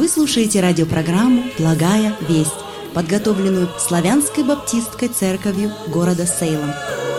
Вы слушаете радиопрограмму «Благая весть», подготовленную Славянской баптистской церковью города Сейлом.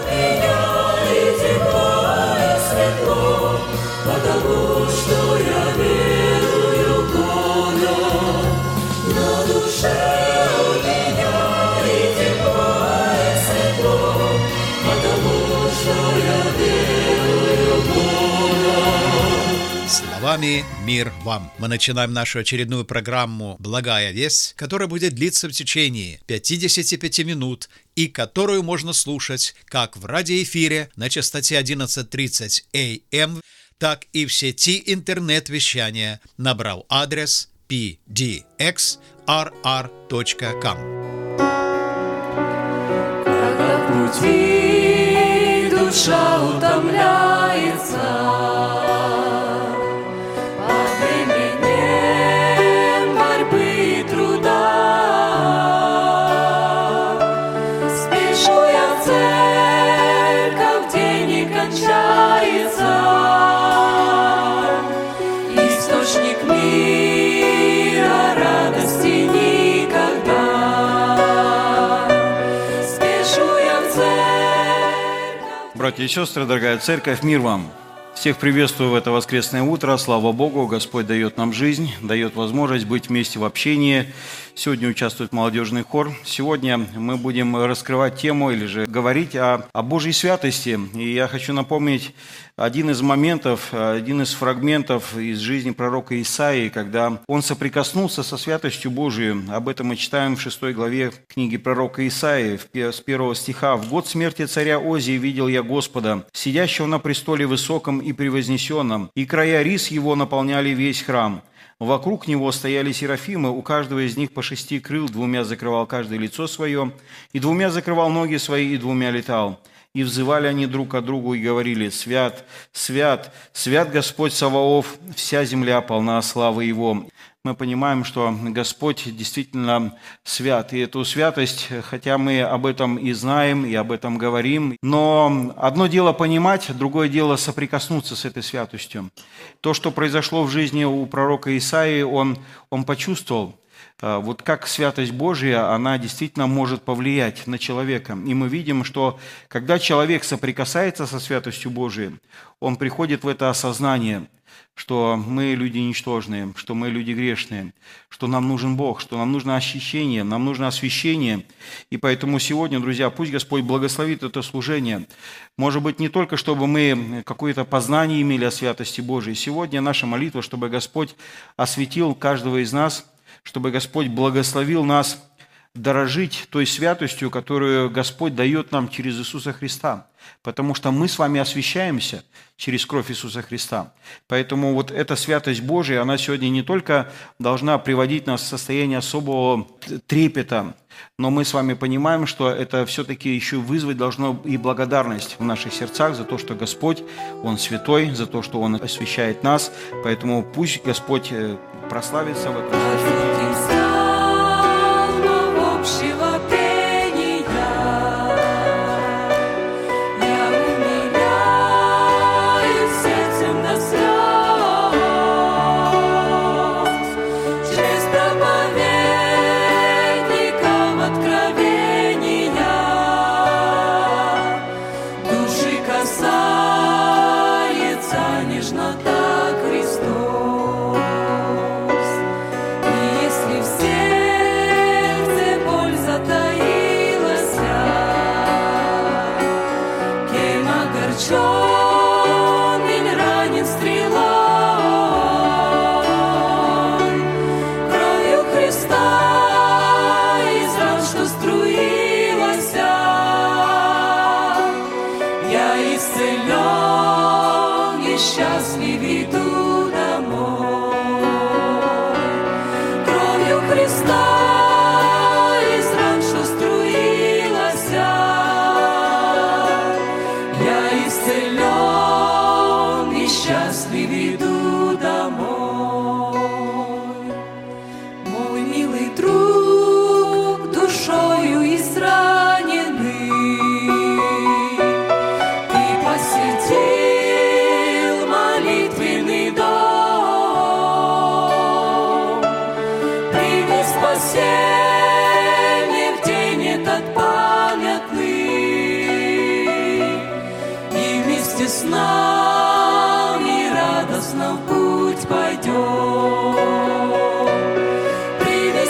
Словами «Мир вам». Мы начинаем нашу очередную программу «Благая весть», которая будет длиться в течение 55 минут и которую можно слушать как в радиоэфире на частоте 11:30 АМ, так и в сети интернет-вещания, набрав адрес pdxrr.com. Когда в пути душа утомляется, братья и сестры, дорогая церковь, мир вам! Всех приветствую в это воскресное утро. Слава Богу, Господь дает нам жизнь, дает возможность быть вместе в общении. Сегодня участвует молодежный хор. Сегодня мы будем раскрывать тему или же говорить о Божьей святости. И я хочу напомнить один из моментов, один из фрагментов из жизни пророка Исаии, когда он соприкоснулся со святостью Божией. Об этом мы читаем в 6 главе книги пророка Исаии, с 1 стиха. «В год смерти царя Озии видел я Господа, сидящего на престоле высоком и превознесенном, и края рис его наполняли весь храм. Вокруг него стояли серафимы, у каждого из них по 6 крыл, 2 закрывал каждое лицо свое, и 2 закрывал ноги свои, и 2 летал. И взывали они друг к другу и говорили: Свят, свят, свят Господь Саваоф, вся земля полна славы Его». Мы понимаем, что Господь действительно свят. И эту святость, хотя мы об этом и знаем, и об этом говорим, но одно дело понимать, другое дело соприкоснуться с этой святостью. То, что произошло в жизни у пророка Исаии, он почувствовал. Вот как святость Божья, она действительно может повлиять на человека. И мы видим, что когда человек соприкасается со святостью Божией, он приходит в это осознание, что мы люди ничтожные, что мы люди грешные, что нам нужен Бог, что нам нужно очищение, нам нужно освящение. И поэтому сегодня, друзья, пусть Господь благословит это служение. Может быть, не только чтобы мы какое-то познание имели о святости Божией. Сегодня наша молитва, чтобы Господь осветил каждого из нас, чтобы Господь благословил нас дорожить той святостью, которую Господь дает нам через Иисуса Христа. Потому что мы с вами освящаемся через кровь Иисуса Христа. Поэтому вот эта святость Божия, она сегодня не только должна приводить нас в состояние особого трепета, но мы с вами понимаем, что это все-таки еще вызвать должно и благодарность в наших сердцах за то, что Господь, Он святой, за то, что Он освящает нас. Поэтому пусть Господь прославится в этом. Нежнота Христос, и если все спасение в день этот памятный, и вместе с нами радостно в путь пойдем. Прими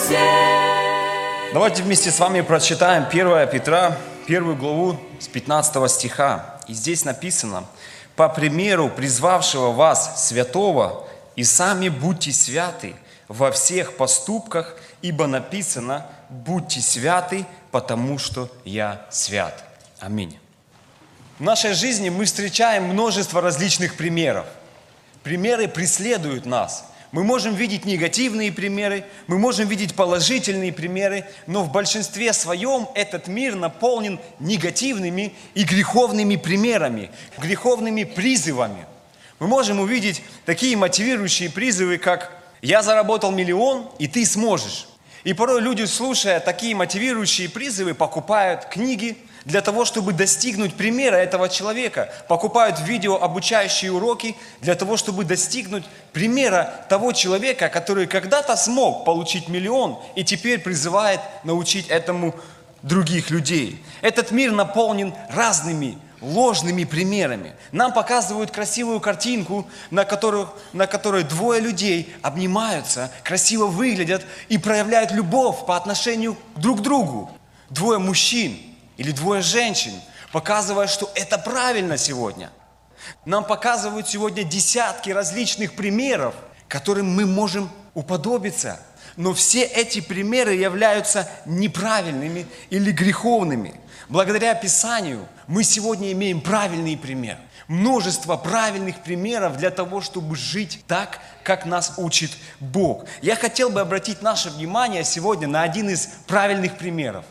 спасение. Давайте вместе с вами прочитаем 1 Петра, 1 главу с 15 стиха. И здесь написано: «По примеру призвавшего вас святого, и сами будьте святы во всех поступках, ибо написано: будьте святы, потому что я свят». Аминь. В нашей жизни мы встречаем множество различных примеров. Примеры преследуют нас. Мы можем видеть негативные примеры, мы можем видеть положительные примеры, но в большинстве своем этот мир наполнен негативными и греховными примерами, греховными призывами. Мы можем увидеть такие мотивирующие призывы, как «я заработал 1 миллион, и ты сможешь». И порой люди, слушая такие мотивирующие призывы, покупают книги для того, чтобы достигнуть примера этого человека, покупают видео, обучающие уроки для того, чтобы достигнуть примера того человека, который когда-то смог получить 1 миллион и теперь призывает научить этому других людей. Этот мир наполнен разными ложными примерами. Нам показывают красивую картинку, на которой 2 людей обнимаются, красиво выглядят и проявляют любовь по отношению друг к другу. 2 мужчин или 2 женщин, показывая, что это правильно сегодня. Нам показывают сегодня десятки различных примеров, которым мы можем уподобиться. Но все эти примеры являются неправильными или греховными. Благодаря Писанию мы сегодня имеем правильный пример. Множество правильных примеров для того, чтобы жить так, как нас учит Бог. Я хотел бы обратить наше внимание сегодня на один из правильных примеров.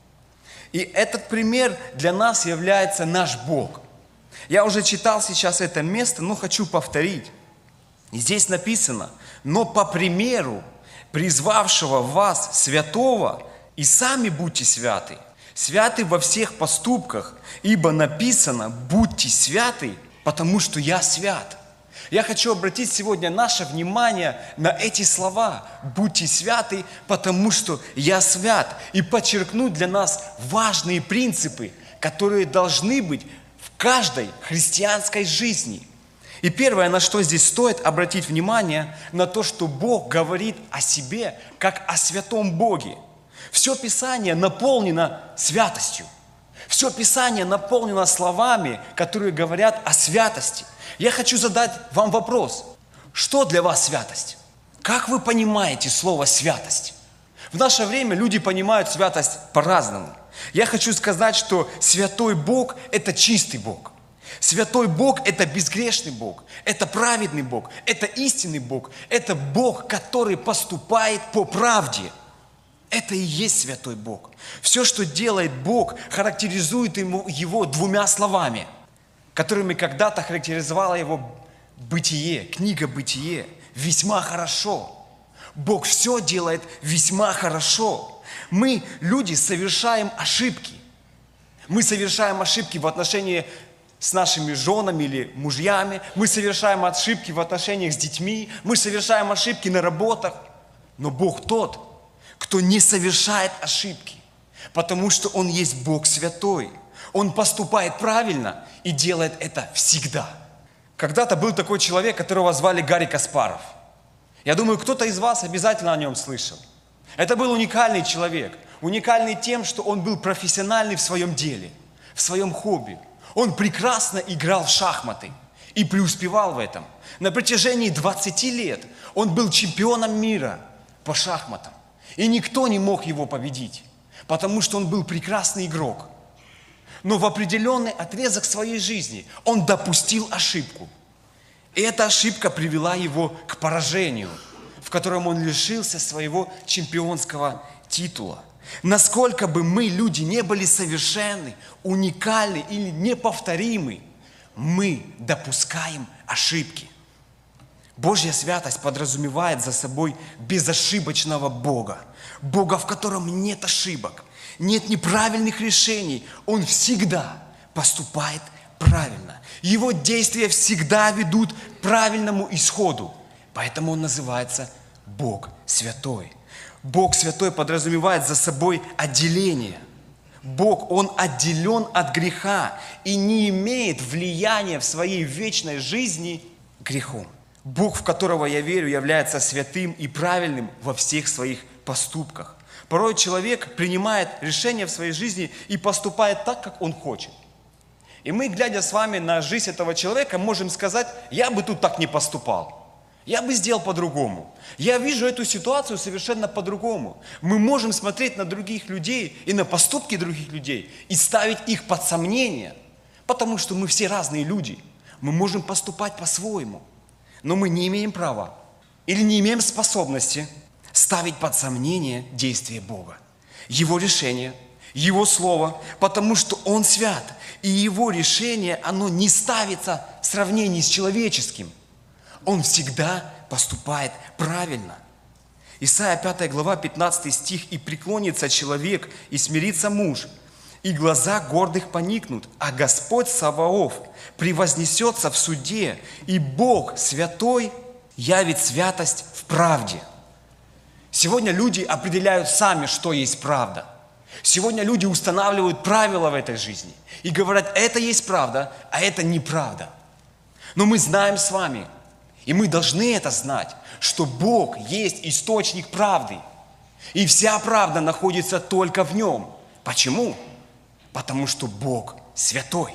И этот пример для нас является наш Бог. Я уже читал сейчас это место, но хочу повторить. И здесь написано: «Но по примеру призвавшего вас святого, и сами будьте святы, святы во всех поступках, ибо написано: будьте святы, потому что я свят». Я хочу обратить сегодня наше внимание на эти слова: «Будьте святы, потому что я свят», и подчеркнуть для нас важные принципы, которые должны быть в каждой христианской жизни. И первое, на что здесь стоит обратить внимание, на то, что Бог говорит о себе, как о святом Боге. Все Писание наполнено святостью. Все Писание наполнено словами, которые говорят о святости. Я хочу задать вам вопрос. Что для вас святость? Как вы понимаете слово «святость»? В наше время люди понимают святость по-разному. Я хочу сказать, что святой Бог – это чистый Бог. Святой Бог – это безгрешный Бог, это праведный Бог, это истинный Бог, это Бог, который поступает по правде. Это и есть святой Бог. Все, что делает Бог, характеризует Его 2 словами, которыми когда-то характеризовала Его Бытие, книга Бытие. Весьма хорошо. Бог все делает весьма хорошо. Мы, люди, совершаем ошибки. Мы совершаем ошибки в отношении с нашими женами или мужьями. Мы совершаем ошибки в отношениях с детьми. Мы совершаем ошибки на работах. Но Бог тот, кто не совершает ошибки, потому что Он есть Бог святой. Он поступает правильно и делает это всегда. Когда-то был такой человек, которого звали Гарри Каспаров. Я думаю, кто-то из вас обязательно о нем слышал. Это был уникальный человек. Уникальный тем, что он был профессиональный в своем деле, в своем хобби. Он прекрасно играл в шахматы и преуспевал в этом. На протяжении 20 лет он был чемпионом мира по шахматам. И никто не мог его победить, потому что он был прекрасный игрок. Но в определенный отрезок своей жизни он допустил ошибку. И эта ошибка привела его к поражению, в котором он лишился своего чемпионского титула. Насколько бы мы, люди, не были совершенны, уникальны или неповторимы, мы допускаем ошибки. Божья святость подразумевает за собой безошибочного Бога. Бога, в котором нет ошибок, нет неправильных решений. Он всегда поступает правильно. Его действия всегда ведут к правильному исходу. Поэтому он называется Бог святой. Бог святой подразумевает за собой отделение. Бог, Он отделен от греха и не имеет влияния в своей вечной жизни грехом. Бог, в которого я верю, является святым и правильным во всех своих поступках. Порой человек принимает решения в своей жизни и поступает так, как он хочет. И мы, глядя с вами на жизнь этого человека, можем сказать: я бы тут так не поступал. Я бы сделал по-другому. Я вижу эту ситуацию совершенно по-другому. Мы можем смотреть на других людей и на поступки других людей и ставить их под сомнение, потому что мы все разные люди. Мы можем поступать по-своему, но мы не имеем права или не имеем способности ставить под сомнение действия Бога, Его решение, Его Слово, потому что Он свят, и Его решение, оно не ставится в сравнении с человеческим. Он всегда поступает правильно. Исайя 5 глава 15 стих: «И преклонится человек, и смирится муж, и глаза гордых поникнут, а Господь Саваоф превознесется в суде, и Бог святой явит святость в правде». Сегодня люди определяют сами, что есть правда. Сегодня люди устанавливают правила в этой жизни и говорят: это есть правда, а это неправда. Но мы знаем с вами, и мы должны это знать, что Бог есть источник правды. И вся правда находится только в Нем. Почему? Потому что Бог святой.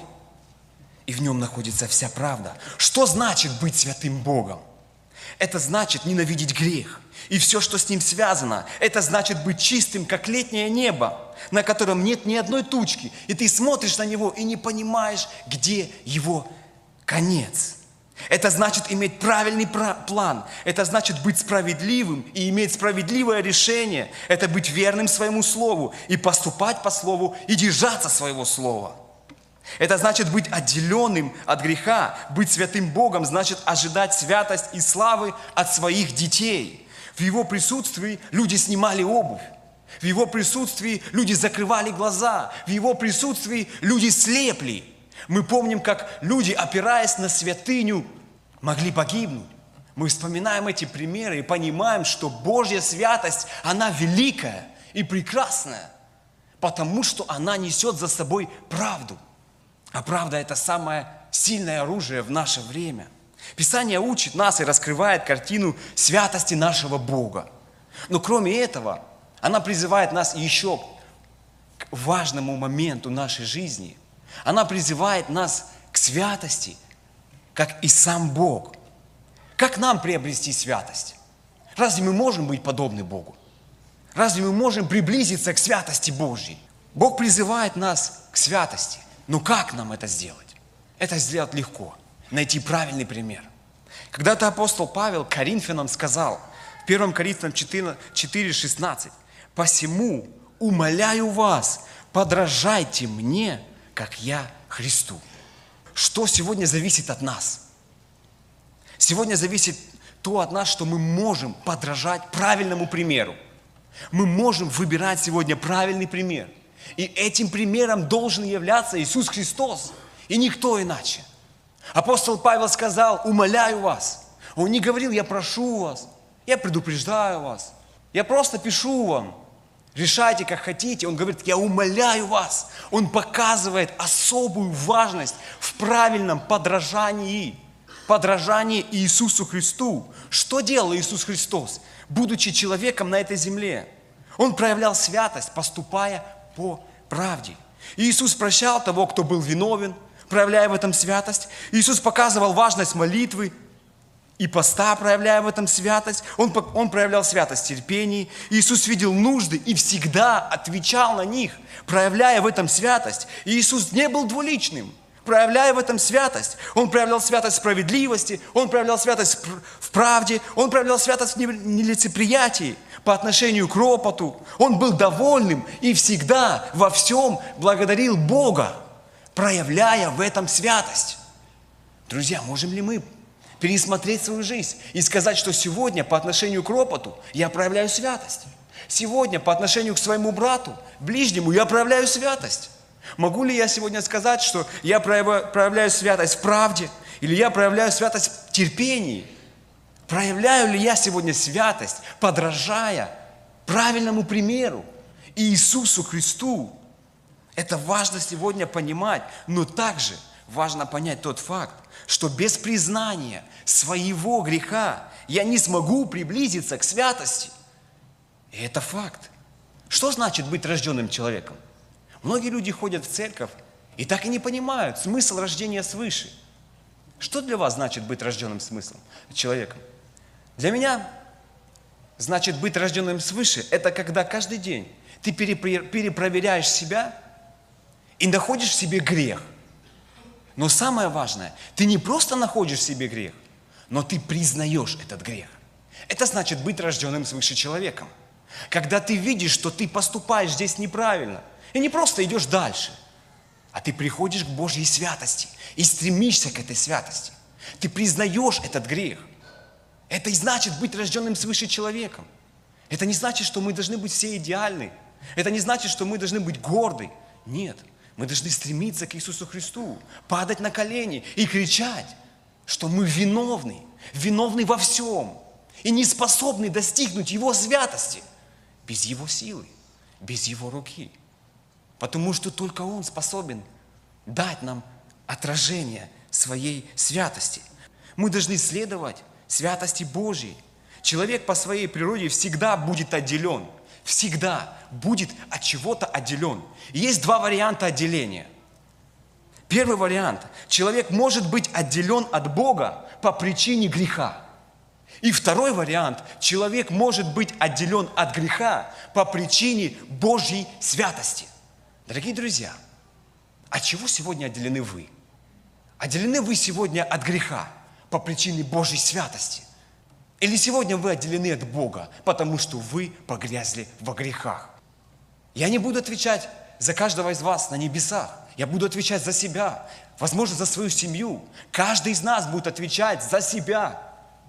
И в Нем находится вся правда. Что значит быть святым Богом? Это значит ненавидеть грех и все, что с ним связано. Это значит быть чистым, как летнее небо, на котором нет ни одной тучки. И ты смотришь на него и не понимаешь, где его конец. Это значит иметь правильный план. Это значит быть справедливым и иметь справедливое решение. Это быть верным своему слову и поступать по слову и держаться своего слова. Это значит быть отделенным от греха. Быть святым Богом значит ожидать святость и славы от своих детей. В Его присутствии люди снимали обувь. В Его присутствии люди закрывали глаза. В Его присутствии люди слепли. Мы помним, как люди, опираясь на святыню, могли погибнуть. Мы вспоминаем эти примеры и понимаем, что Божья святость, она великая и прекрасная, потому что она несет за собой правду. А правда – это самое сильное оружие в наше время. Писание учит нас и раскрывает картину святости нашего Бога. Но кроме этого, она призывает нас еще к важному моменту нашей жизни. Она призывает нас к святости, как и сам Бог. Как нам приобрести святость? Разве мы можем быть подобны Богу? Разве мы можем приблизиться к святости Божьей? Бог призывает нас к святости. Но как нам это сделать? Это сделать легко. Найти правильный пример. Когда-то апостол Павел Коринфянам сказал, в 1 Коринфянам 4:16: «Посему умоляю вас, подражайте мне, как я Христу». Что сегодня зависит от нас? Сегодня зависит то от нас, что мы можем подражать правильному примеру. Мы можем выбирать сегодня правильный пример. И этим примером должен являться Иисус Христос, и никто иначе. Апостол Павел сказал: «Умоляю вас». Он не говорил: «Я прошу вас», «Я предупреждаю вас», «Я просто пишу вам». Решайте, как хотите. Он говорит: «Я умоляю вас». Он показывает особую важность в правильном подражании Иисусу Христу. Что делал Иисус Христос, будучи человеком на этой земле? Он проявлял святость, поступая по правде. Иисус прощал того, кто был виновен, проявляя в этом святость. Иисус показывал важность молитвы и поста, проявляя в этом святость. Он проявлял святость в терпении. Иисус видел нужды и всегда отвечал на них, проявляя в этом святость. И Иисус не был двуличным, проявляя в этом святость. Он проявлял святость в справедливости, Он проявлял святость в правде, Он проявлял святость в нелицеприятии по отношению к ропоту. Он был довольным и всегда во всем благодарил Бога, проявляя в этом святость. Друзья, можем ли мы пересмотреть свою жизнь и сказать, что сегодня по отношению к ропоту я проявляю святость? Сегодня по отношению к своему брату, ближнему, я проявляю святость? Могу ли я сегодня сказать, что я проявляю святость в правде, или я проявляю святость в терпении? Проявляю ли я сегодня святость, подражая правильному примеру Иисусу Христу? Это важно сегодня понимать, но также важно понять тот факт, что без признания своего греха я не смогу приблизиться к святости. И это факт. Что значит быть рожденным человеком? Многие люди ходят в церковь и так и не понимают смысл рождения свыше. Что для вас значит быть рожденным смыслом человеком? Для меня значит быть рожденным свыше – это когда каждый день ты перепроверяешь себя и находишь в себе грех. Но самое важное, ты не просто находишь в себе грех, но ты признаешь этот грех. Это значит быть рожденным свыше человеком. Когда ты видишь, что ты поступаешь здесь неправильно, и не просто идешь дальше, а ты приходишь к Божьей святости и стремишься к этой святости. Ты признаешь этот грех. Это и значит быть рожденным свыше человеком. Это не значит, что мы должны быть все идеальны. Это не значит, что мы должны быть горды. Нет, мы должны стремиться к Иисусу Христу, падать на колени и кричать, что мы виновны во всем и не способны достигнуть Его святости без Его силы, без Его руки. Потому что только Он способен дать нам отражение своей святости. Мы должны следовать святости Божьей. Человек по своей природе всегда будет отделен. Всегда будет от чего-то отделен. И есть два варианта отделения. Первый вариант. Человек может быть отделен от Бога по причине греха. И второй вариант. Человек может быть отделен от греха по причине Божьей святости. Дорогие друзья, от чего сегодня отделены вы? Отделены вы сегодня от греха по причине Божьей святости? Или сегодня вы отделены от Бога, потому что вы погрязли во грехах? Я не буду отвечать за каждого из вас на небесах. Я буду отвечать за себя, возможно, за свою семью. Каждый из нас будет отвечать за себя.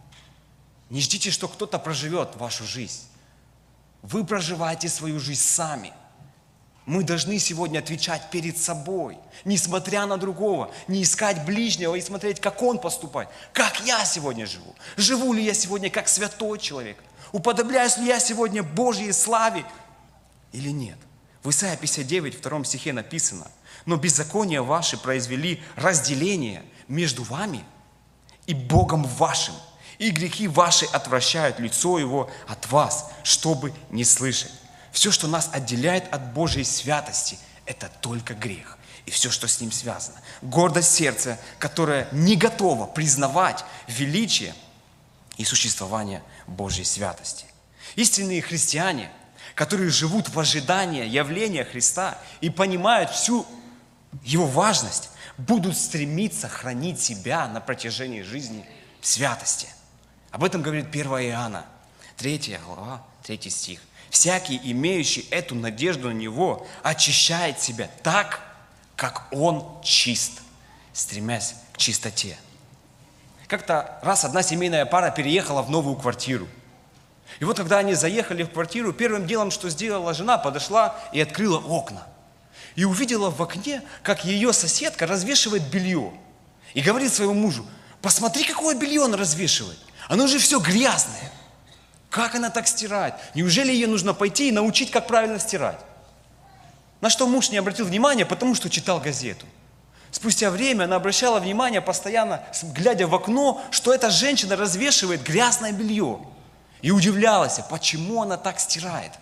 Не ждите, что кто-то проживет вашу жизнь. Вы проживаете свою жизнь сами. Мы должны сегодня отвечать перед собой, несмотря на другого, не искать ближнего и смотреть, как он поступает, как я сегодня живу. Живу ли я сегодня как святой человек? Уподобляюсь ли я сегодня Божьей славе или нет? В Исайя 59, 2 стихе написано: «Но беззакония ваши произвели разделение между вами и Богом вашим, и грехи ваши отвращают лицо Его от вас, чтобы не слышать». Все, что нас отделяет от Божьей святости, это только грех. И все, что с ним связано. Гордость сердца, которая не готова признавать величие и существование Божьей святости. Истинные христиане, которые живут в ожидании явления Христа и понимают всю Его важность, будут стремиться хранить себя на протяжении жизни в святости. Об этом говорит 1 Иоанна, 3 глава, 3 стих. «Всякий, имеющий эту надежду на Него, очищает себя так, как Он чист, стремясь к чистоте». Как-то раз одна семейная пара переехала в новую квартиру. И вот когда они заехали в квартиру, первым делом, что сделала жена, подошла и открыла окна. И увидела в окне, как ее соседка развешивает белье. И говорит своему мужу: «Посмотри, какое белье она развешивает. Оно же все грязное. Как она так стирает? Неужели ей нужно пойти и научить, как правильно стирать?» На что муж не обратил внимания, потому что читал газету. Спустя время она обращала внимание, постоянно глядя в окно, что эта женщина развешивает грязное белье. И удивлялась, почему она так стирает.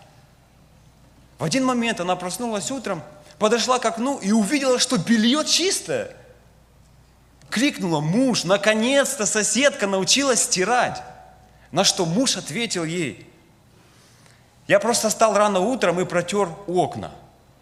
В один момент она проснулась утром, подошла к окну и увидела, что белье чистое. Крикнула: «Муж, наконец-то соседка научилась стирать!» На что муж ответил ей: «Я просто встал рано утром и протер окна».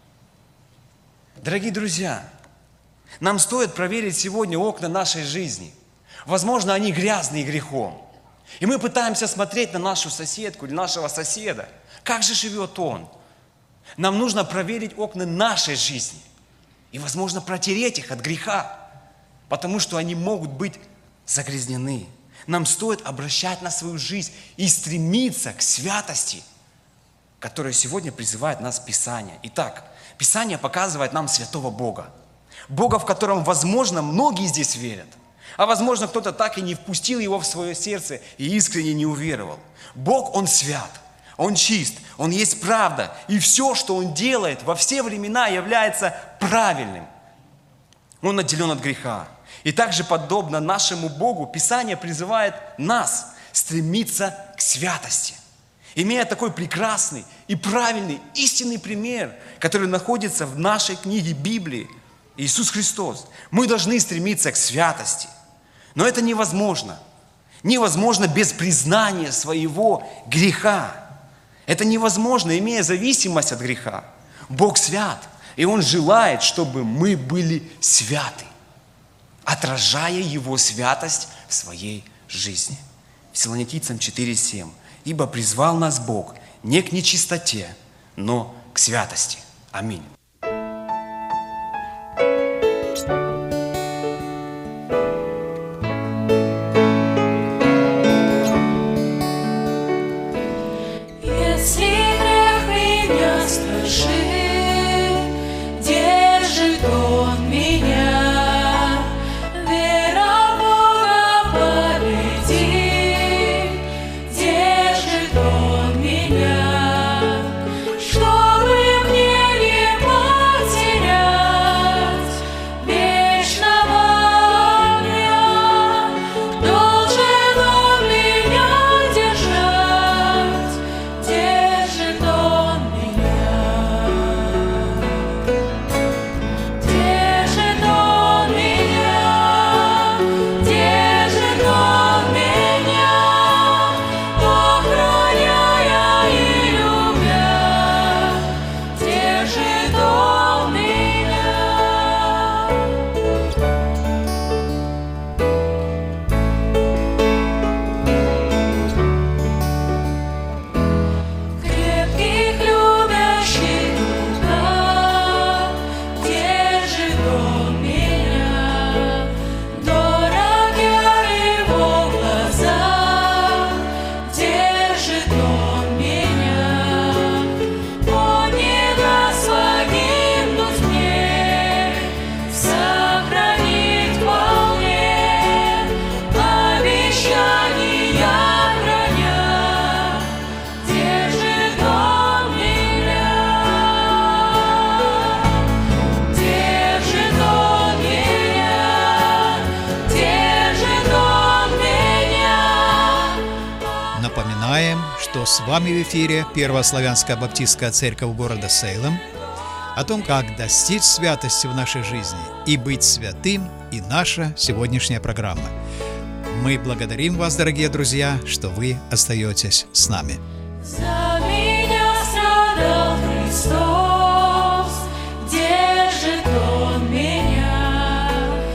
Дорогие друзья, нам стоит проверить сегодня окна нашей жизни. Возможно, они грязные грехом. И мы пытаемся смотреть на нашу соседку или нашего соседа. Как же живет он? Нам нужно проверить окна нашей жизни. И, возможно, протереть их от греха, потому что они могут быть загрязнены. Нам стоит обращать на свою жизнь и стремиться к святости, которая сегодня призывает нас Писание. Итак, Писание показывает нам святого Бога. Бога, в котором, возможно, многие здесь верят. А возможно, кто-то так и не впустил его в свое сердце и искренне не уверовал. Бог, Он свят, Он чист, Он есть правда. И все, что Он делает во все времена, является правильным. Он отделен от греха. И также, подобно нашему Богу, Писание призывает нас стремиться к святости. Имея такой прекрасный и правильный, истинный пример, который находится в нашей книге Библии, Иисус Христос, мы должны стремиться к святости. Но это невозможно. Невозможно без признания своего греха. Это невозможно, имея зависимость от греха. Бог свят, и Он желает, чтобы мы были святы, отражая Его святость в своей жизни. Фессалоникийцам 4:7. «Ибо призвал нас Бог не к нечистоте, но к святости». Аминь. Что с вами в эфире Первая славянская баптистская церковь города Сейлем, о том, как достичь святости в нашей жизни и быть святым, и наша сегодняшняя программа. Мы благодарим вас, дорогие друзья, что вы остаетесь с нами. За меня страдал Христос, держит Он меня,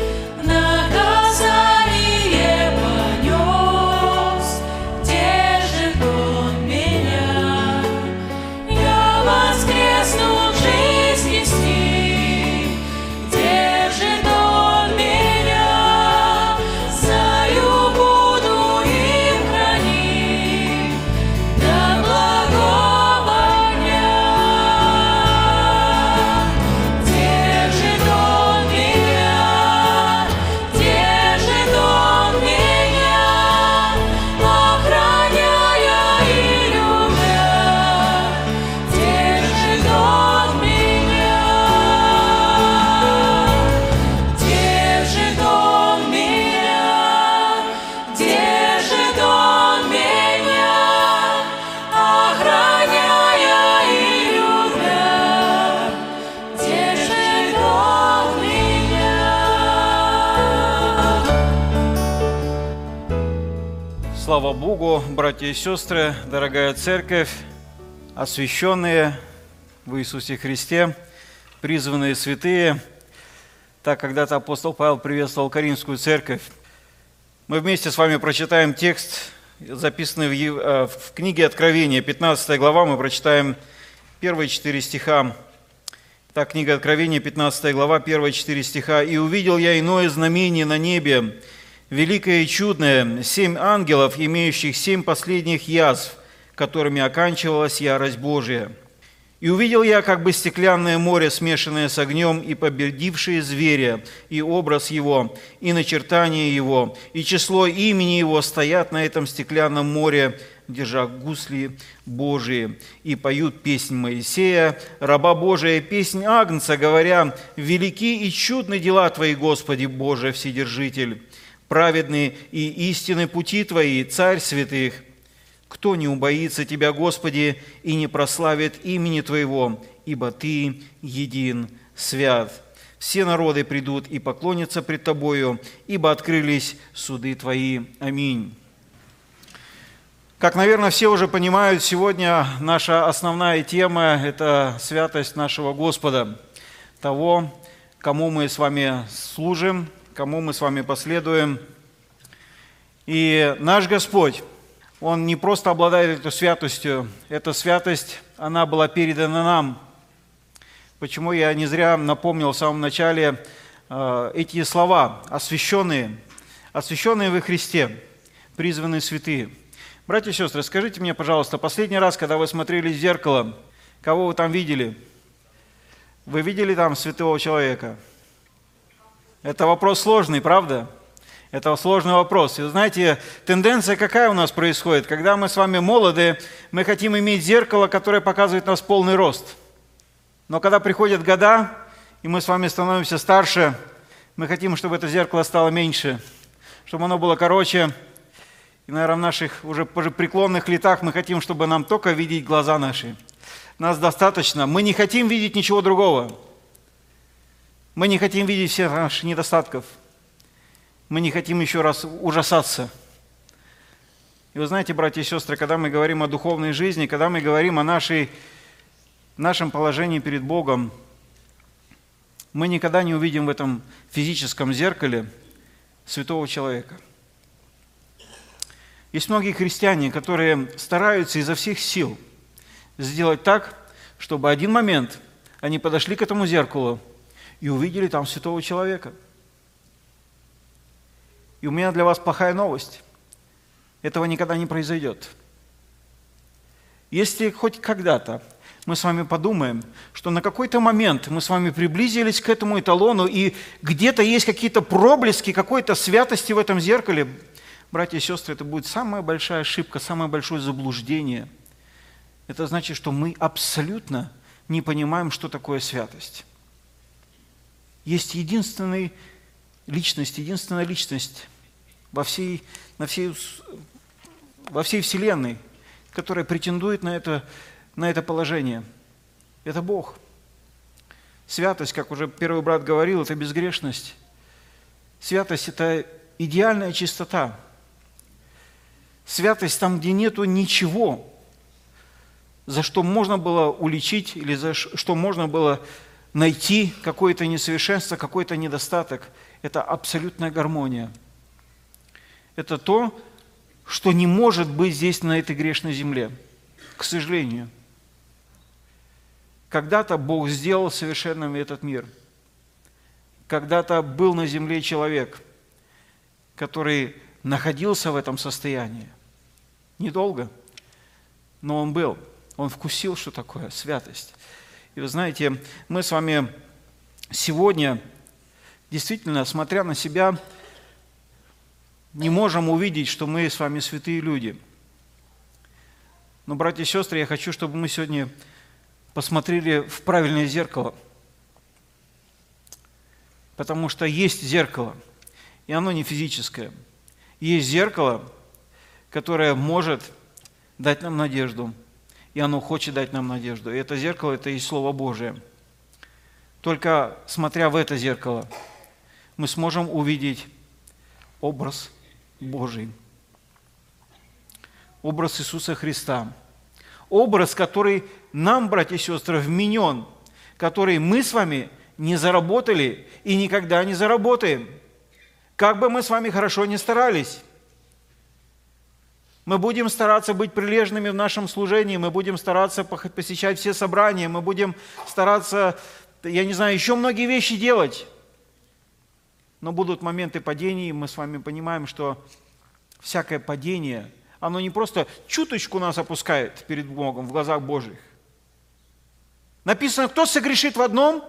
наказание понес, держит Он меня, я воскресну в жизни с Ним, держит Он меня, заю буду им хранить до благого дня. Держит Он меня, охраняя и любя, держит Он меня, держит Он меня, охраняя и любя, держит Он меня. Слава Богу, братья и сестры, дорогая церковь, освященные в Иисусе Христе, призванные святые. Так когда-то апостол Павел приветствовал Коринфскую церковь. Мы вместе с вами прочитаем текст, записанный в книге Откровения, 15 глава, мы прочитаем первые 4 стиха. Так, книга Откровения, 15 глава, первые 4 стиха. «И увидел я иное знамение на небе, великое и чудное, 7 ангелов, имеющих 7 последних язв, которыми оканчивалась ярость Божия. И увидел я как бы стеклянное море, смешанное с огнем, и победившие зверя, и образ его, и начертание его, и число имени его стоят на этом стеклянном море, держа гусли Божии, и поют песнь Моисея, раба Божия, песнь Агнца, говоря: «Велики и чудны дела Твои, Господи Боже, Вседержитель, праведны и истинны пути Твои, Царь святых. Кто не убоится Тебя, Господи, и не прославит имени Твоего, ибо Ты един свят. Все народы придут и поклонятся пред Тобою, ибо открылись суды Твои. Аминь». Как, наверное, все уже понимают, сегодня наша основная тема – это святость нашего Господа, того, кому мы с вами служим, кому мы с вами последуем. И наш Господь, Он не просто обладает этой святостью, эта святость, она была передана нам. Почему я не зря напомнил в самом начале эти слова: освященные во Христе, призванные святые. Братья и сестры, скажите мне, пожалуйста, последний раз, когда вы смотрели в зеркало, кого вы там видели? Вы видели там святого человека? Это вопрос сложный, правда? Это сложный вопрос. И вы знаете, тенденция какая у нас происходит? Когда мы с вами молоды, мы хотим иметь зеркало, которое показывает нас полный рост. Но когда приходят года, и мы с вами становимся старше, мы хотим, чтобы это зеркало стало меньше, чтобы оно было короче. И, наверное, в наших уже преклонных летах мы хотим, чтобы нам только видеть глаза наши. Нас достаточно. Мы не хотим видеть ничего другого. Мы не хотим видеть всех наших недостатков. Мы не хотим еще раз ужасаться. И вы знаете, братья и сестры, когда мы говорим о духовной жизни, когда мы говорим о нашем положении перед Богом, мы никогда не увидим в этом физическом зеркале святого человека. Есть многие христиане, которые стараются изо всех сил сделать так, чтобы один момент они подошли к этому зеркалу и увидели там святого человека. И у меня для вас плохая новость. Этого никогда не произойдет. Если хоть когда-то мы с вами подумаем, что на какой-то момент мы с вами приблизились к этому эталону, и где-то есть какие-то проблески какой-то святости в этом зеркале, братья и сестры, это будет самая большая ошибка, самое большое заблуждение. Это значит, что мы абсолютно не понимаем, что такое святость. Есть единственная личность во всей Вселенной, которая претендует на это положение. Это Бог. Святость, как уже первый брат говорил, это безгрешность. Святость – это идеальная чистота. Святость там, где нету ничего, за что можно было уличить или за что можно было найти какое-то несовершенство, какой-то недостаток. Это абсолютная гармония. Это то, что не может быть здесь, на этой грешной земле. К сожалению. Когда-то Бог сделал совершенным этот мир. Когда-то был на земле человек, который находился в этом состоянии. Недолго, но он был. Он вкусил, что такое святость. И вы знаете, мы с вами сегодня, действительно, смотря на себя, не можем увидеть, что мы с вами святые люди. Но, братья и сестры, я хочу, чтобы мы сегодня посмотрели в правильное зеркало. Потому что есть зеркало, и оно не физическое. Есть зеркало, которое может дать нам надежду, и оно хочет дать нам надежду. И это зеркало – это и Слово Божие. Только смотря в это зеркало, мы сможем увидеть образ Божий, образ Иисуса Христа, образ, который нам, братья и сестры, вменен, который мы с вами не заработали и никогда не заработаем. Как бы мы с вами хорошо ни старались, мы будем стараться быть прилежными в нашем служении, мы будем стараться посещать все собрания, мы будем стараться, я не знаю, еще многие вещи делать. Но будут моменты падений, и мы с вами понимаем, что всякое падение, оно не просто чуточку нас опускает перед Богом в глазах Божьих, Написано, кто согрешит в одном,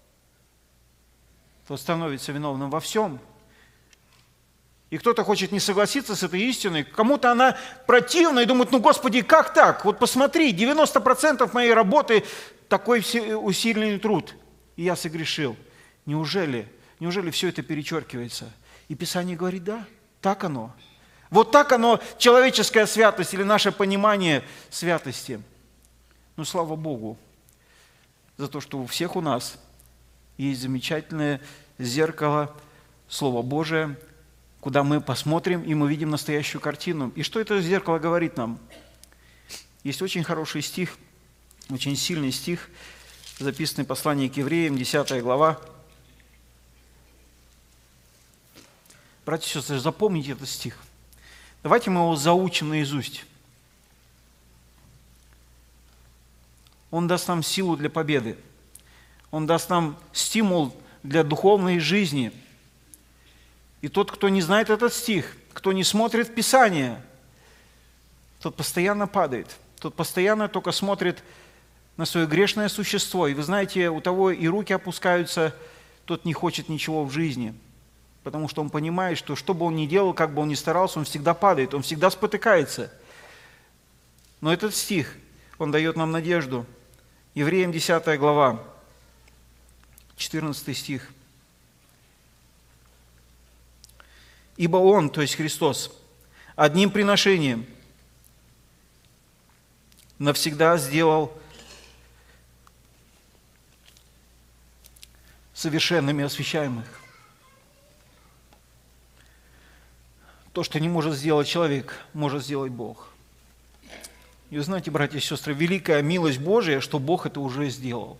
тот становится виновным во всем. И кто-то хочет не согласиться с этой истиной, кому-то она противна и думает, ну, Господи, как так? Вот посмотри, 90% моей работы такой усиленный труд, и я согрешил. Неужели все это перечеркивается? И Писание говорит, да, так оно. Вот так оно, человеческая святость или наше понимание святости. Ну, слава Богу за то, что у всех у нас есть замечательное зеркало, Слово Божие, куда мы посмотрим, и мы видим настоящую картину. И что это зеркало говорит нам? Есть очень хороший стих, очень сильный стих, записанный в послании к Евреям, 10 глава. Братья и сестры, запомните этот стих. Давайте мы его заучим наизусть. Он даст нам силу для победы. Он даст нам стимул для духовной жизни. И тот, кто не знает этот стих, кто не смотрит в Писание, тот постоянно падает. Тот постоянно только смотрит на свое грешное существо. И вы знаете, у того и руки опускаются, тот не хочет ничего в жизни. Потому что он понимает, что бы он ни делал, как бы он ни старался, он всегда падает, он всегда спотыкается. Но этот стих, он дает нам надежду. Евреям 10 глава, 14 стих. «Ибо Он, то есть Христос, одним приношением навсегда сделал совершенными освящаемых». То, что не может сделать человек, может сделать Бог. И вы знаете, братья и сестры, великая милость Божия, что Бог это уже сделал.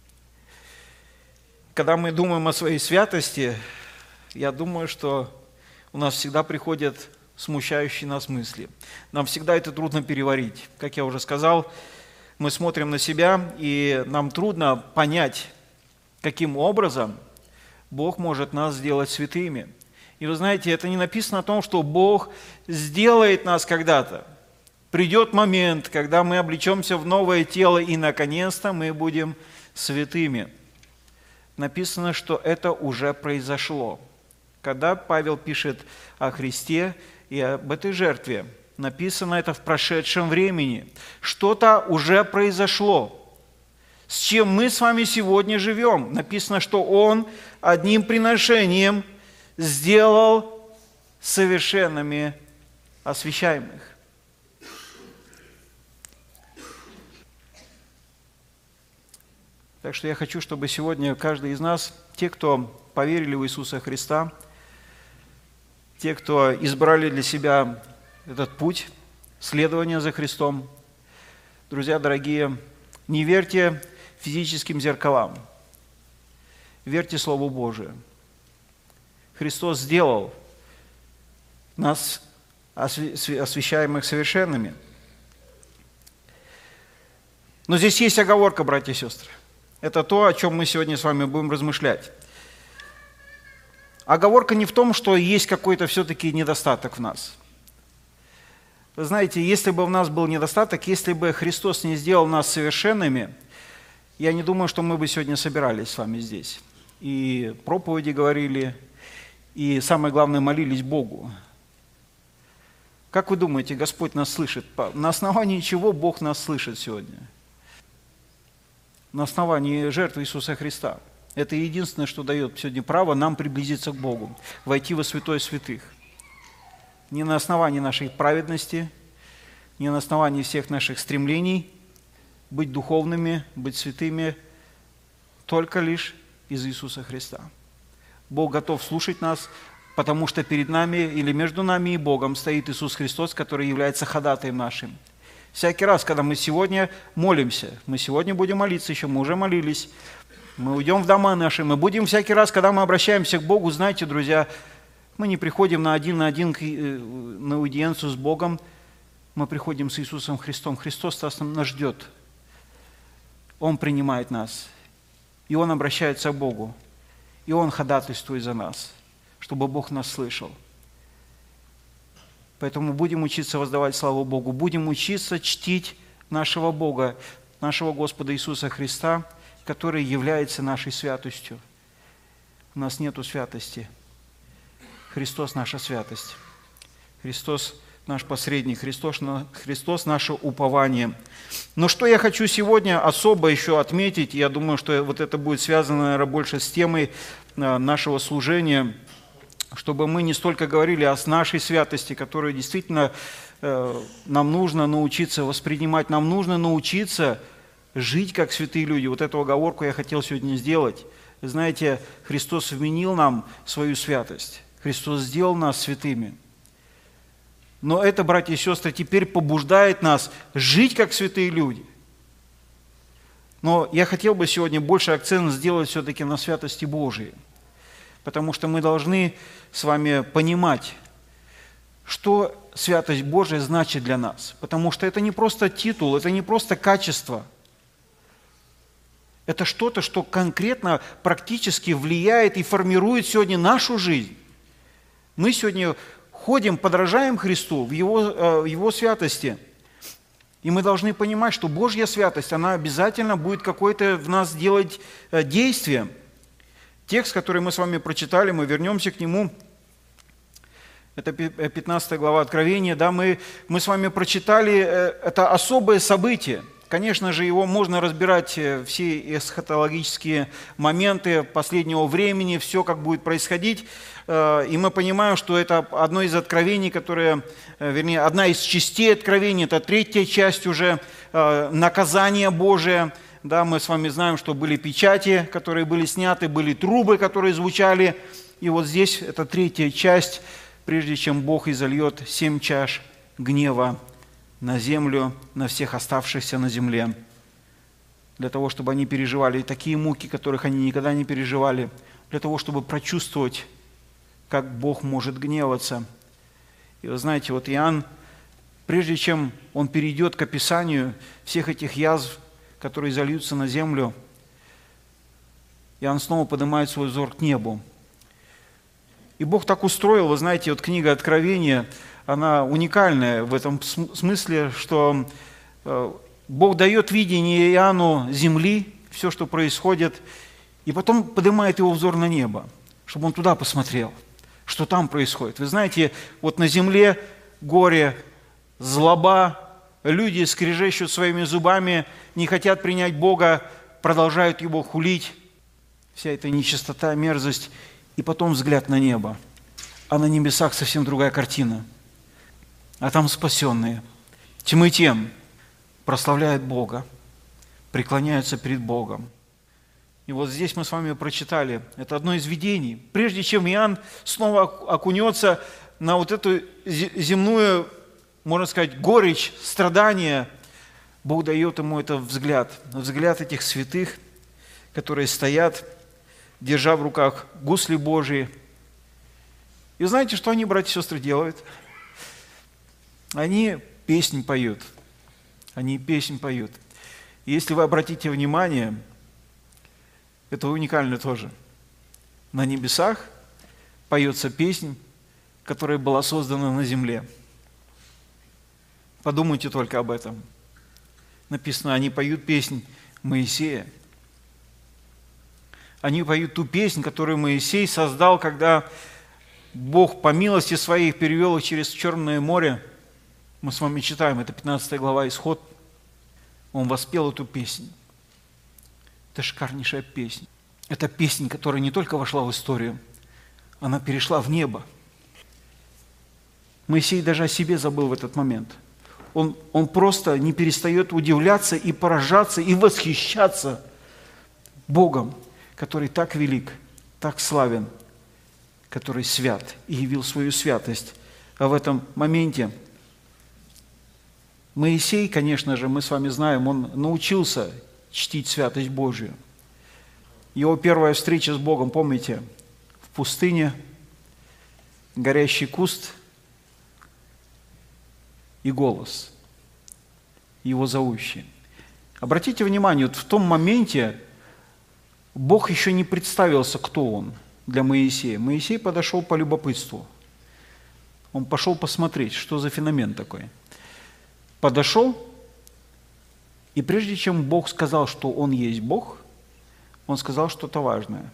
Когда мы думаем о своей святости, я думаю, что у нас всегда приходят смущающие нас мысли. Нам всегда это трудно переварить. Как я уже сказал, мы смотрим на себя, и нам трудно понять, каким образом Бог может нас сделать святыми. И вы знаете, это не написано о том, что Бог сделает нас когда-то. Придет момент, когда мы облечемся в новое тело, и наконец-то мы будем святыми. Написано, что это уже произошло. Когда Павел пишет о Христе и об этой жертве, написано это в прошедшем времени. Что-то уже произошло. С чем мы с вами сегодня живем? Написано, что Он одним приношением сделал совершенными освящаемых. Так что я хочу, чтобы сегодня каждый из нас, те, кто поверили в Иисуса Христа, те, кто избрали для себя этот путь следования за Христом, друзья дорогие, не верьте физическим зеркалам, верьте Слову Божию. Христос сделал нас освящаемых совершенными. Но здесь есть оговорка, братья и сестры. Это то, о чем мы сегодня с вами будем размышлять. Оговорка не в том, что есть какой-то все-таки недостаток в нас. Вы знаете, если бы в нас был недостаток, если бы Христос не сделал нас совершенными, я не думаю, что мы бы сегодня собирались с вами здесь. И проповеди говорили, и самое главное, молились Богу. Как вы думаете, Господь нас слышит? На основании чего Бог нас слышит сегодня? На основании жертвы Иисуса Христа. Это единственное, что дает сегодня право нам приблизиться к Богу, войти во святое святых. Не на основании нашей праведности, не на основании всех наших стремлений быть духовными, быть святыми, только лишь из Иисуса Христа. Бог готов слушать нас, потому что перед нами или между нами и Богом стоит Иисус Христос, который является ходатаем нашим. Всякий раз, когда мы сегодня молимся, мы сегодня будем молиться еще, мы уже молились, мы уйдем в дома наши, мы будем всякий раз, когда мы обращаемся к Богу, знаете, друзья, мы не приходим на один на аудиенцию с Богом, мы приходим с Иисусом Христом. Христос нас ждет. Он принимает нас, и Он обращается к Богу, и Он ходатайствует за нас, чтобы Бог нас слышал. Поэтому будем учиться воздавать славу Богу, будем учиться чтить нашего Бога. нашего Господа Иисуса Христа, который является нашей святостью. У нас нету святости. Христос – наша святость. Христос – наш посредник. Христос – наше упование. Но что я хочу сегодня особо еще отметить, я думаю, что вот это будет связано, наверное, больше с темой нашего служения, чтобы мы не столько говорили о нашей святости, которую действительно нам нужно научиться воспринимать, нам нужно научиться жить как святые люди. Вот эту оговорку я хотел сегодня сделать. Вы знаете, Христос вменил нам свою святость. Христос сделал нас святыми. Но это, братья и сестры, теперь побуждает нас жить как святые люди. Но я хотел бы сегодня больше акцент сделать все-таки на святости Божией. Потому что мы должны с вами понимать, что святость Божия значит для нас. Потому что это не просто титул, это не просто качество. Это что-то, что конкретно, практически влияет и формирует сегодня нашу жизнь. Мы сегодня ходим, подражаем Христу в Его святости. И мы должны понимать, что Божья святость, она обязательно будет какое-то в нас делать действие. Текст, который мы с вами прочитали, мы вернемся к нему. Это 15 глава Откровения. Да, мы с вами прочитали, это особое событие. Конечно же, его можно разбирать, все эсхатологические моменты последнего времени, все, как будет происходить. И мы понимаем, что это одно из откровений, одна из частей откровений, это третья часть уже, наказание Божие. Да, мы с вами знаем, что были печати, которые были сняты, были трубы, которые звучали. И вот здесь это третья часть, прежде чем Бог изольет 7 чаш гнева на землю, на всех оставшихся на земле, для того, чтобы они переживали такие муки, которых они никогда не переживали, для того, чтобы прочувствовать, как Бог может гневаться. И вы знаете, вот Иоанн, прежде чем он перейдет к описанию всех этих язв, которые зальются на землю, Иоанн снова поднимает свой взор к небу. И Бог так устроил, вы знаете, вот книга Откровения, она уникальная в этом смысле, что Бог дает видение Иоанну земли, все, что происходит, и потом поднимает его взор на небо, чтобы он туда посмотрел, что там происходит. Вы знаете, вот на земле горе, злоба, люди скрежещут своими зубами, не хотят принять Бога, продолжают Его хулить, вся эта нечистота, мерзость, и потом взгляд на небо. А на небесах совсем другая картина. А там спасенные, тем и тем, прославляют Бога, преклоняются перед Богом. И вот здесь мы с вами прочитали, это одно из видений. Прежде чем Иоанн снова окунется на вот эту земную, можно сказать, горечь, страдания, Бог дает ему этот взгляд этих святых, которые стоят, держа в руках гусли Божьи. И знаете, что они, братья и сестры, делают? Они песнь поют. Они песнь поют. И если вы обратите внимание, это уникально тоже. На небесах поется песнь, которая была создана на земле. Подумайте только об этом. Написано, они поют песнь Моисея. Они поют ту песнь, которую Моисей создал, когда Бог по милости своей перевел их через Черное море. Мы с вами читаем, это 15 глава Исход. Он воспел эту песнь. Это шикарнейшая песня. Это песня, которая не только вошла в историю, она перешла в небо. Моисей даже о себе забыл в этот момент. Он просто не перестает удивляться и поражаться, и восхищаться Богом, который так велик, так славен, который свят и явил свою святость. А в этом моменте Моисей, конечно же, мы с вами знаем, он научился чтить святость Божию. Его первая встреча с Богом, помните, в пустыне, горящий куст и голос его зовущий. Обратите внимание, вот в том моменте Бог еще не представился, кто он для Моисея. Моисей подошел по любопытству. Он пошел посмотреть, что за феномен такой. Подошел И прежде чем Бог сказал, что Он есть Бог, Он сказал что-то важное.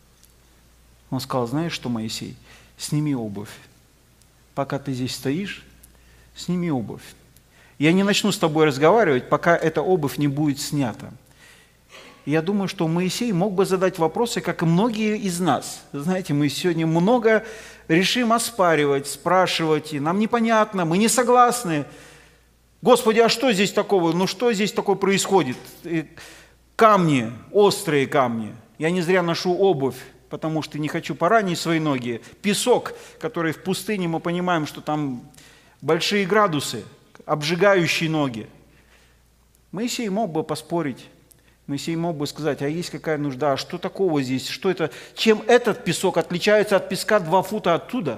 Он сказал: знаешь что, Моисей, сними обувь. Пока ты здесь стоишь, сними обувь. Я не начну с тобой разговаривать, пока эта обувь не будет снята. Я думаю, что Моисей мог бы задать вопросы, как и многие из нас. Знаете, мы сегодня много решим оспаривать, спрашивать, и нам непонятно, мы не согласны. Господи, а что здесь такого? Ну что здесь такое происходит? Камни, острые камни. Я не зря ношу обувь, потому что не хочу поранить свои ноги. Песок, который в пустыне, мы понимаем, что там большие градусы, обжигающие ноги. Моисей мог бы поспорить. Моисей мог бы сказать: а есть какая нужда, а что такого здесь, что это, чем этот песок отличается от песка 2 фута оттуда?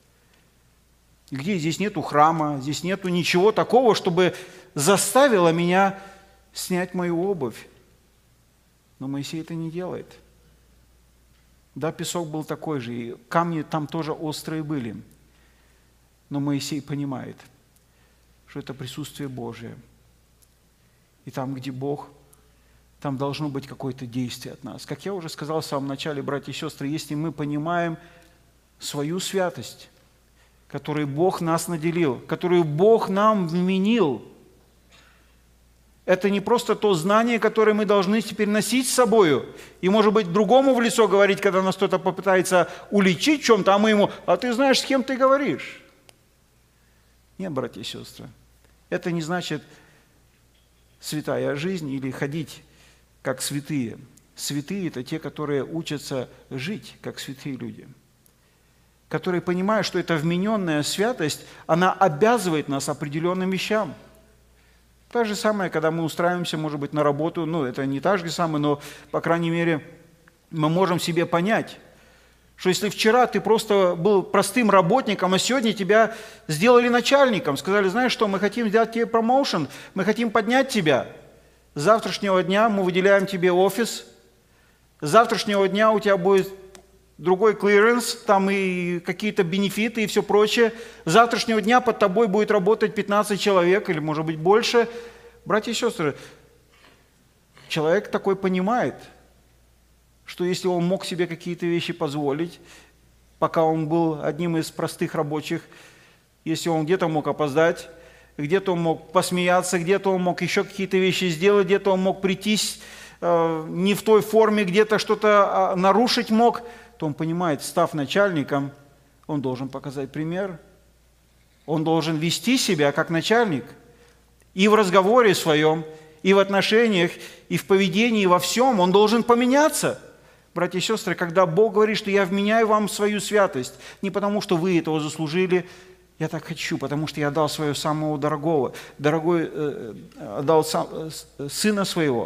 Где здесь нету храма, здесь нету ничего такого, чтобы заставило меня снять мою обувь. Но Моисей это не делает. Да, песок был такой же, и камни там тоже острые были. Но Моисей понимает, что это присутствие Божие. И там, где Бог, там должно быть какое-то действие от нас. Как я уже сказал в самом начале, братья и сестры, если мы понимаем свою святость, которой Бог нас наделил, которую Бог нам вменил, это не просто то знание, которое мы должны теперь носить с собою, и, может быть, другому в лицо говорить, когда нас кто-то попытается уличить в чем-то, а мы ему: а ты знаешь, с кем ты говоришь? Нет, братья и сестры, это не значит святая жизнь или ходить как святые. Святые – это те, которые учатся жить как святые люди, которые понимают, что эта вмененная святость, она обязывает нас определенным вещам. То же самое, когда мы устраиваемся, может быть, на работу, это не так же самое, но, по крайней мере, мы можем себе понять, что если вчера ты просто был простым работником, а сегодня тебя сделали начальником, сказали: знаешь что, мы хотим сделать тебе промоушен, мы хотим поднять тебя. С завтрашнего дня мы выделяем тебе офис, с завтрашнего дня у тебя будет другой клиренс, там и какие-то бенефиты и все прочее. С завтрашнего дня под тобой будет работать 15 человек или, может быть, больше. Братья и сестры, человек такой понимает, что если он мог себе какие-то вещи позволить, пока он был одним из простых рабочих, если он где-то мог опоздать, где-то он мог посмеяться, где-то он мог еще какие-то вещи сделать, где-то он мог прийтись не в той форме, где-то что-то нарушить мог, то он понимает, став начальником, он должен показать пример. Он должен вести себя как начальник. И в разговоре своем, и в отношениях, и в поведении, и во всем он должен поменяться. Братья и сестры, когда Бог говорит, что я вменяю вам свою святость, не потому, что вы этого заслужили, я так хочу, потому что я отдал своего самого дорогого, отдал сына своего.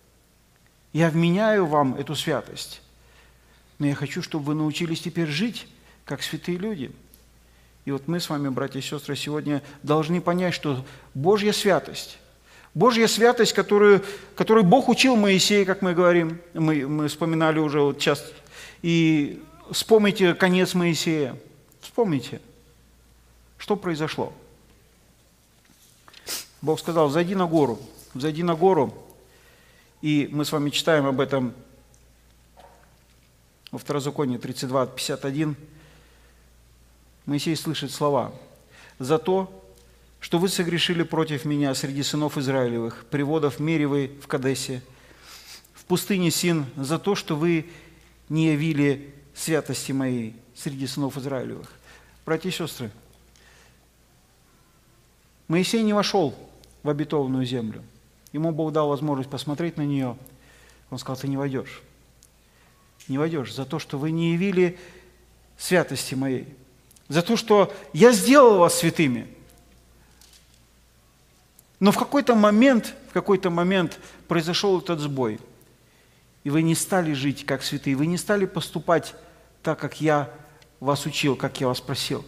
Я вменяю вам эту святость. Но я хочу, чтобы вы научились теперь жить, как святые люди. И вот мы с вами, братья и сестры, сегодня должны понять, что Божья святость, которую Бог учил Моисея, как мы говорим, мы вспоминали уже вот сейчас, и вспомните конец Моисея, вспомните, что произошло. Бог сказал: взойди на гору, и мы с вами читаем об этом во Второзаконии 32, 51. Моисей слышит слова: «За то, что вы согрешили против меня среди сынов Израилевых, при водах Меривы в Кадесе, в пустыне Син, за то, что вы не явили святости моей среди сынов Израилевых». Братья и сестры, Моисей не вошел в обетованную землю. Ему Бог дал возможность посмотреть на нее. Он сказал: ты не войдешь. Не войдешь за то, что вы не явили святости моей. За то, что я сделал вас святыми. Но в какой-то момент произошел этот сбой. И вы не стали жить как святые. Вы не стали поступать так, как я вас учил, как я вас просил.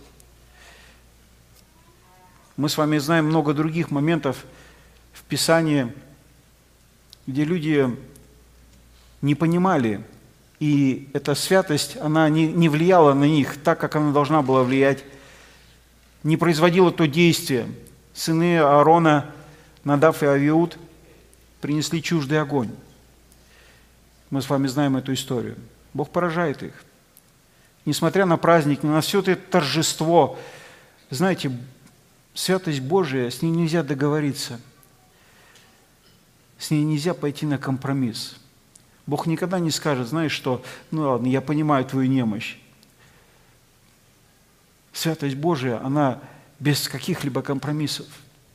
Мы с вами знаем много других моментов в Писании, где люди не понимали, и эта святость, она не влияла на них так, как она должна была влиять, не производила то действие. Сыны Аарона, Надав и Авиуд, принесли чуждый огонь. Мы с вами знаем эту историю. Бог поражает их. Несмотря на праздник, на все это торжество, знаете, святость Божия, с ней нельзя договориться. С ней нельзя пойти на компромисс. Бог никогда не скажет, знаешь что, ну ладно, я понимаю твою немощь. Святость Божия, она без каких-либо компромиссов.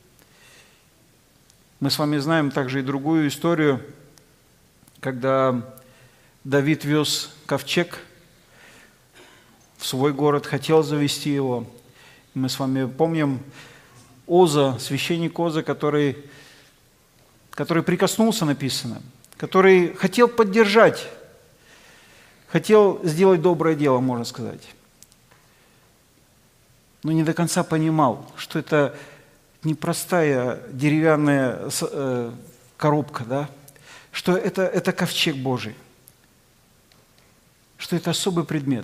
Мы с вами знаем также и другую историю, когда Давид вез ковчег в свой город, хотел завести его. Мы с вами помним Оза, священник Оза, который прикоснулся, написано, который хотел поддержать, хотел сделать доброе дело, можно сказать, но не до конца понимал, что это непростая деревянная коробка, да? Что это ковчег Божий, что это особый предмет,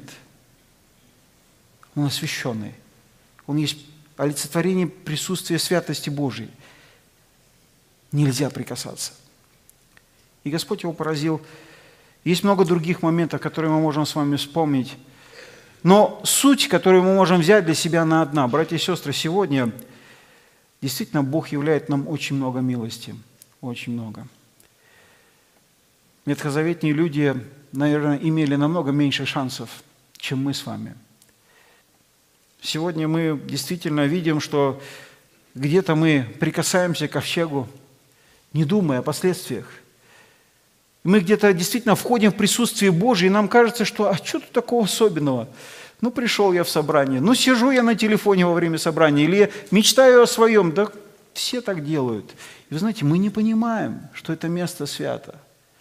он освященный, он есть олицетворение присутствия святости Божией, нельзя прикасаться. И Господь его поразил. Есть много других моментов, которые мы можем с вами вспомнить, но суть, которую мы можем взять для себя, она одна. Братья и сестры, сегодня действительно Бог являет нам очень много милости, очень много. Ветхозаветные люди, наверное, имели намного меньше шансов, чем мы с вами. Сегодня мы действительно видим, что где-то мы прикасаемся к ковчегу, не думая о последствиях. Мы где-то действительно входим в присутствие Божие, и нам кажется, что а что тут такого особенного? Ну, пришел я в собрание, ну, сижу я на телефоне во время собрания, или мечтаю о своем. Да все так делают. И вы знаете, мы не понимаем, что это место свято.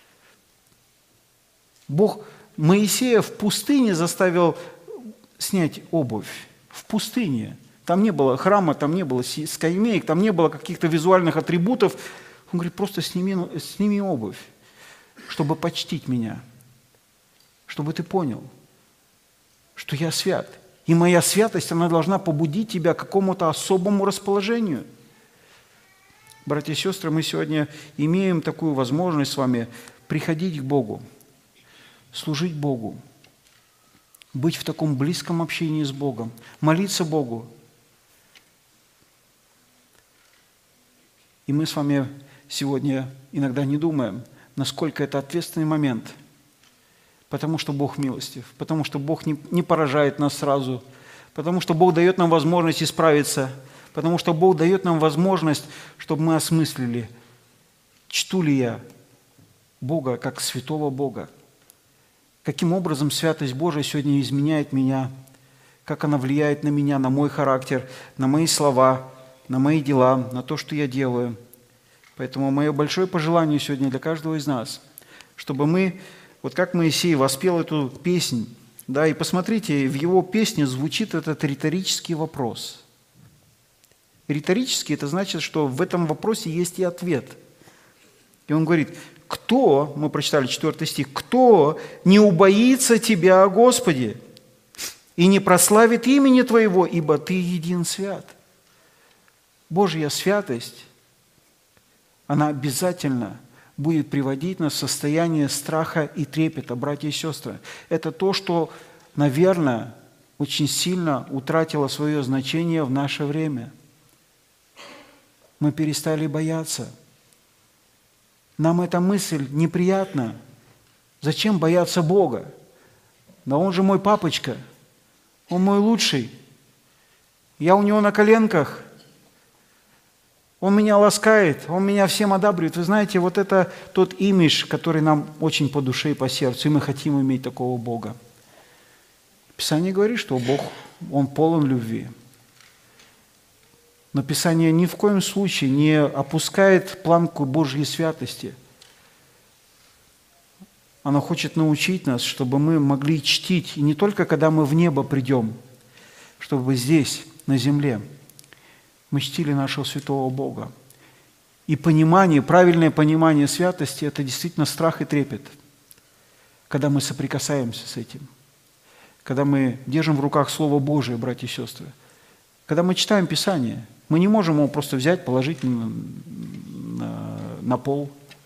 Бог Моисея в пустыне заставил снять обувь. В пустыне. Там не было храма, там не было скамеек, там не было каких-то визуальных атрибутов. Он говорит, просто сними обувь, чтобы почтить меня, чтобы ты понял, что я свят. И моя святость, она должна побудить тебя к какому-то особому расположению. Братья и сестры, мы сегодня имеем такую возможность с вами приходить к Богу, служить Богу, быть в таком близком общении с Богом, молиться Богу. И мы с вами сегодня иногда не думаем, насколько это ответственный момент, потому что Бог милостив, потому что Бог не поражает нас сразу, потому что Бог дает нам возможность исправиться, потому что Бог дает нам возможность, чтобы мы осмыслили, чту ли я Бога как святого Бога, каким образом святость Божия сегодня изменяет меня, как она влияет на меня, на мой характер, на мои слова, на мои дела, на то, что я делаю. Поэтому мое большое пожелание сегодня для каждого из нас, чтобы мы, вот как Моисей воспел эту песнь, да, и посмотрите, в его песне звучит этот риторический вопрос. Риторический – это значит, что в этом вопросе есть и ответ. И он говорит, кто, мы прочитали 4 стих, кто не убоится Тебя, Господи, и не прославит имени Твоего, ибо Ты един свят. Божья святость, она обязательно будет приводить нас в состояние страха и трепета, братья и сестры. Это то, что, наверное, очень сильно утратило свое значение в наше время. Мы перестали бояться. Нам эта мысль неприятна. Зачем бояться Бога? Да Он же мой папочка, Он мой лучший. Я у Него на коленках. Он меня ласкает, Он меня всем одабривает. Вы знаете, вот это тот имидж, который нам очень по душе и по сердцу, и мы хотим иметь такого Бога. Писание говорит, что Бог, Он полон любви. Но Писание ни в коем случае не опускает планку Божьей святости. Оно хочет научить нас, чтобы мы могли чтить, и не только когда мы в небо придем, чтобы здесь, на земле, мы чтили нашего святого Бога. И понимание, правильное понимание святости – это действительно страх и трепет, когда мы соприкасаемся с этим, когда мы держим в руках Слово Божие, братья и сестры, когда мы читаем Писание, мы не можем его просто взять, положить на пол,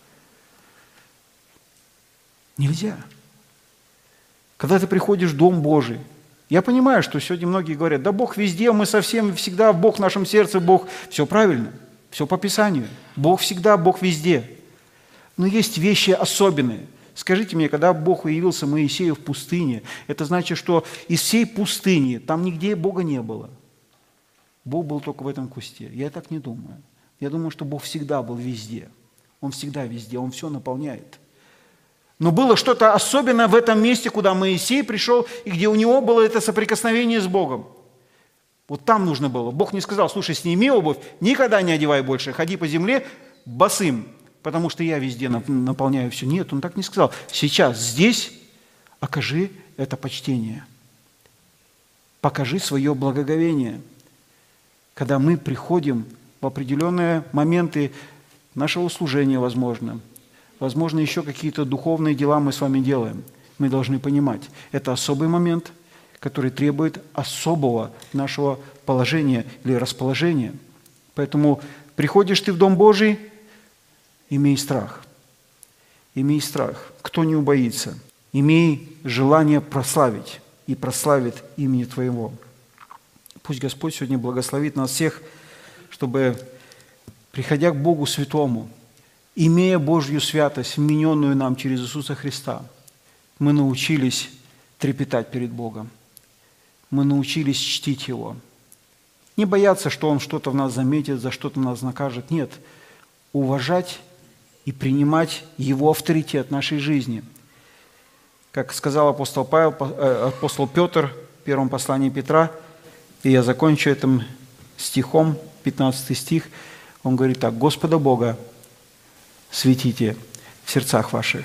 Нельзя. Когда ты приходишь в Дом Божий, я понимаю, что сегодня многие говорят, да Бог везде, мы совсем всегда, Бог в нашем сердце, Бог. Все правильно, все по Писанию. Бог всегда, Бог везде. Но есть вещи особенные. Скажите мне, когда Бог явился Моисею в пустыне, это значит, что из всей пустыни там нигде Бога не было. Бог был только в этом кусте. Я так не думаю. Я думаю, что Бог всегда был везде. Он всегда везде, Он все наполняет. Но было что-то особенное в этом месте, куда Моисей пришел, и где у него было это соприкосновение с Богом. Вот там нужно было. Бог не сказал, слушай, сними обувь, никогда не одевай больше, ходи по земле босым, потому что я везде наполняю все. Нет, Он так не сказал. Сейчас, здесь окажи это почтение. Покажи свое благоговение. Когда мы приходим в определенные моменты нашего служения, возможно, еще какие-то духовные дела мы с вами делаем. Мы должны понимать, это особый момент, который требует особого нашего положения или расположения. Поэтому приходишь ты в Дом Божий, имей страх. Имей страх. Кто не убоится? Имей желание прославить, и прославит имени Твоего. Пусть Господь сегодня благословит нас всех, чтобы, приходя к Богу Святому, имея Божью святость, вмененную нам через Иисуса Христа, мы научились трепетать перед Богом. Мы научились чтить Его. Не бояться, что Он что-то в нас заметит, за что-то нас накажет. Нет. Уважать и принимать Его авторитет в нашей жизни. Как сказал апостол Петр в первом послании Петра, и я закончу этим стихом, 15 стих, он говорит так: «Господа Бога светите в сердцах ваших».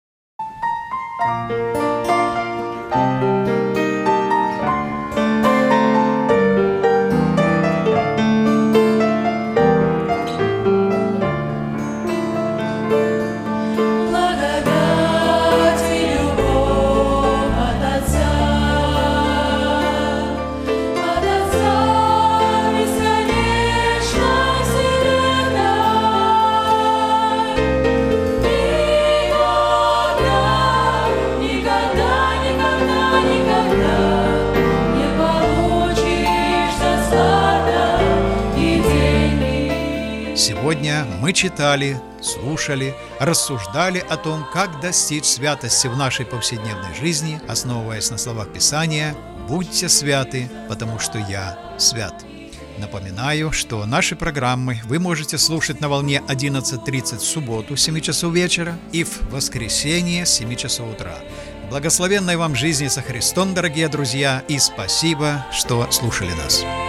Сегодня мы читали, слушали, рассуждали о том, как достичь святости в нашей повседневной жизни, основываясь на словах Писания «Будьте святы, потому что я свят». Напоминаю, что наши программы вы можете слушать на волне 11:30 в субботу с 7 часов вечера и в воскресенье с 7 часов утра. Благословенной вам жизни со Христом, дорогие друзья, и спасибо, что слушали нас.